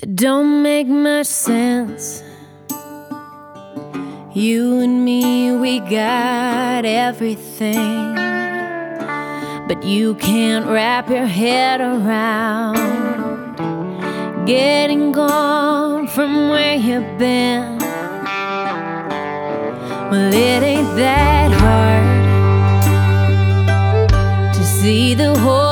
It don't make much sense. You and me, we got everything, but you can't wrap your head around getting gone from where you've been. Well, it ain't that hard to see the whole